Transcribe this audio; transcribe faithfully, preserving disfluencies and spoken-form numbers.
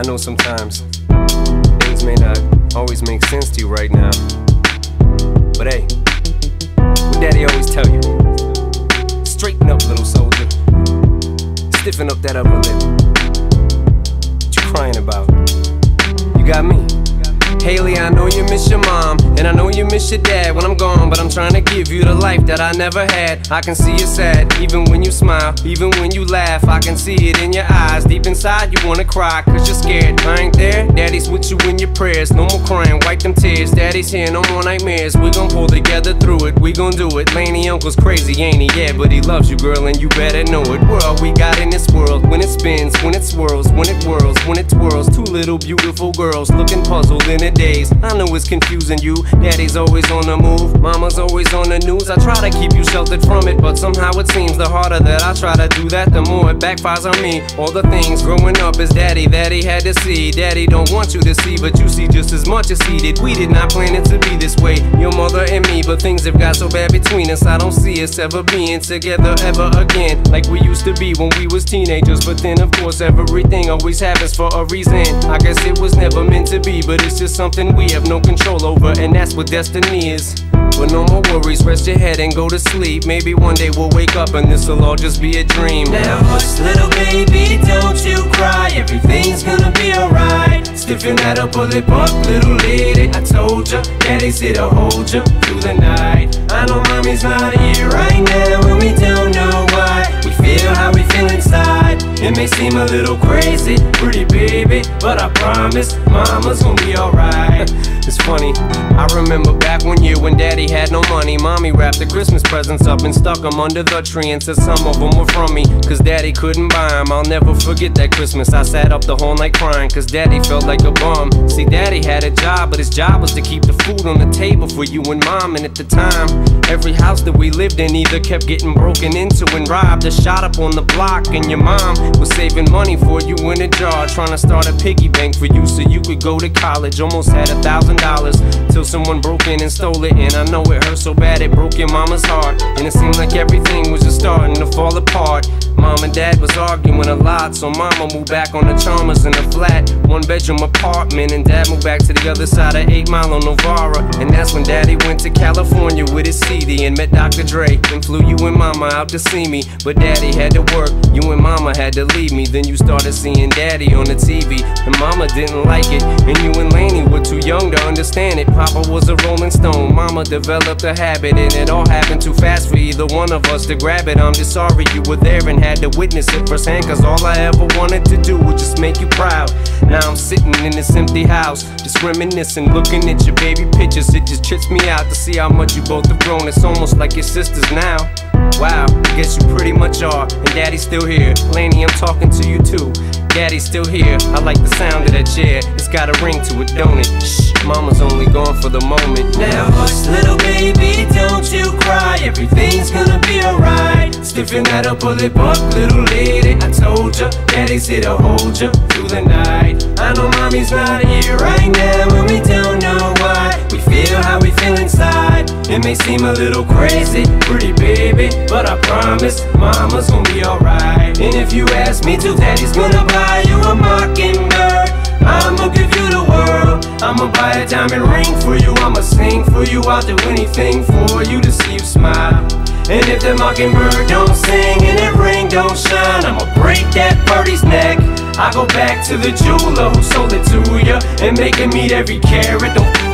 know sometimes things may not always make sense to you right now, but hey, what Daddy always tell you: straighten up, little soldier. Stiffen up that upper lip. What you crying about? You got me. Haley, I know you miss your mom, and I know you miss your dad when I'm gone, but I'm trying to give you the life that I never had. I can see you sad, even when you smile, even when you laugh. I can see it in your eyes, deep inside you wanna cry, cause you're scared. I ain't there, Daddy's with you in your prayers. No more crying, wipe them tears. Daddy's here, no more nightmares. We gon' pull together through it, we gon' do it. Laney uncle's crazy, ain't he? Yeah, but he loves you, girl, and you better know it. We're all we got in this world, when it spins, when it swirls, when it whirls, when it twirls. Two little beautiful girls looking puzzled in it days. I know it's confusing you. Daddy's always on the move, mama's always on the news. I try to keep you sheltered from it, but somehow it seems the harder that I try to do that, the more it backfires on me. All the things growing up as daddy that he had to see, Daddy don't want you to see, but you see just as much as he did. We did not plan it to be this way, your mother and me, but things have got so bad between us. I don't see us ever being together ever again, like we used to be when we was teenagers. But then of course everything always happens for a reason. I guess it was never meant to be, but it's just something we have no control over, and that's what destiny is. But no more worries, rest your head and go to sleep. Maybe one day we'll wake up and this'll all just be a dream. Now hush, little baby, don't you cry. Everything's gonna be alright. Stiffen that upper lip up, little lady. I told ya, Daddy's here to hold ya through the night. I know mommy's not here right now, and we don't know why. We feel how we feel inside. It may seem a little crazy, pretty baby, but I promise mama's gonna be alright. It's funny, I remember back one year when Daddy had no money. Mommy wrapped the Christmas presents up and stuck them under the tree and said some of them were from me, cause Daddy couldn't buy them. I'll never forget that Christmas. I sat up the whole night crying, cause Daddy felt like a bum. See, Daddy had a job, but his job was to keep the food on the table for you and Mom. And at the time, every house that we lived in either kept getting broken into and robbed or shot up on the block. And your mom was saving money for you in a jar, trying to start a piggy bank for you so you could go to college. Almost had a thousand dollars till someone broke in and stole it. And I know it hurt so bad it broke your mama's heart, and it seemed like everything was just starting to fall apart. Mom and Dad was arguing a lot, so Mama moved back on the Chalmers in a flat, one bedroom apartment, and Dad moved back to the other side of eight Mile on Novara. And that's when Daddy went to California with his C D and met Doctor Dre, and flew you and Mama out to see me. But Daddy had to work, you and Mama had to leave me. Then you started seeing Daddy on the T V, and Mama didn't like it, and you and Laney were too young to understand it. Papa was a Rolling Stone, Mama developed a habit, and it all happened too fast for either one of us to grab it. I'm just sorry you were there and had to witness it firsthand, cause all I ever wanted to do was just make you proud. Now I'm sitting in this empty house, just reminiscing, looking at your baby pictures. It just trips me out to see how much you both have grown. It's almost like your sisters now. Wow, I guess you pretty much are, and Daddy's still here. Laney, I'm talking to you too. Daddy's still here, I like the sound of that chair. It's got a ring to it, don't it? Shh, Mama's only gone for the moment. Now hush, little baby, don't you cry. Everything's gonna be alright. Stiffen that upper lip up, little lady. I told ya, Daddy's here to hold ya through the night. I know mommy's not here right now, and we don't know why. We feel how we feel inside. It may seem a little crazy, pretty baby, but I promise mama's gonna be alright. And if you ask me to, Daddy's gonna buy you a mockingbird. I'ma give you the world. I'ma buy a diamond ring for you. I'ma sing for you. I'll do anything for you to see you smile. And if the mockingbird don't sing and that ring don't shine, I'ma break that birdie's neck. I go back to the jeweler who sold it to ya and make him meet every carat. Don't